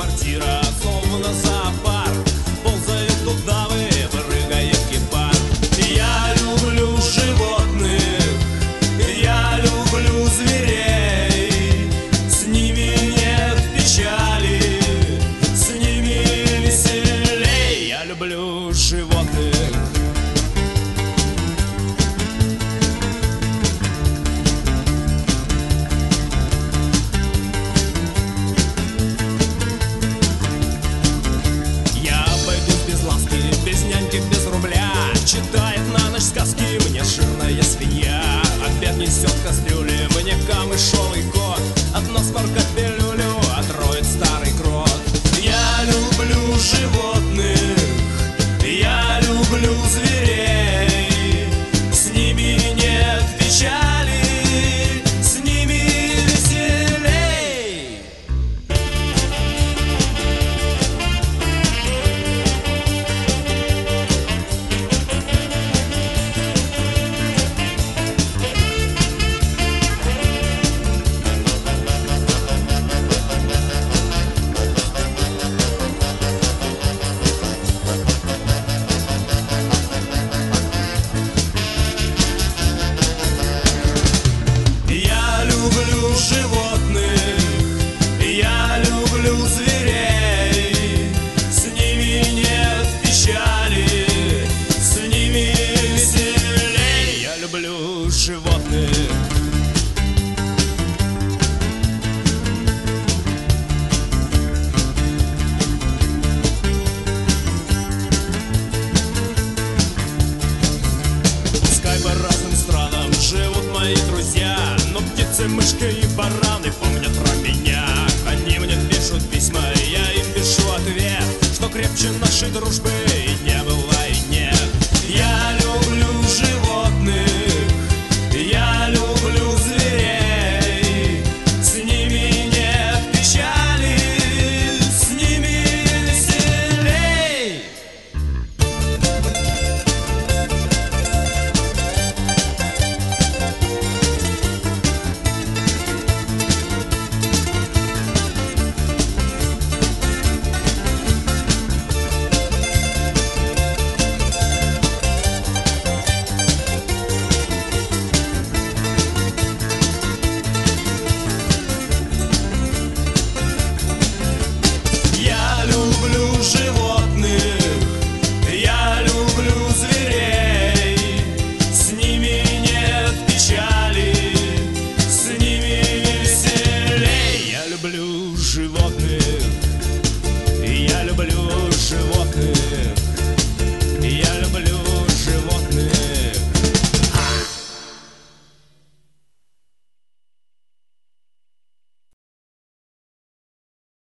квартира, словно зоопарк. Ползают удавы, прыгает гепард. Я люблю животных, я люблю зверей. С ними нет печали, с ними веселей. Я люблю животных. Без рубля читает на ночь сказки мне жирная свинья. Обед несет в кастрюле мне камышовый кот. От насморка пилюлю отроет старый крот. Я люблю животных, я люблю зверей. С ними нет печали, с ними веселей. Животных, я люблю зверей. С ними нет печали, с ними веселей. Я люблю животных. Пускай по разным странам живут мои друзья, но птицы, мышки и бараны помнят про меня. Они мне пишут письма, я им пишу ответ, что крепче нашей дружбы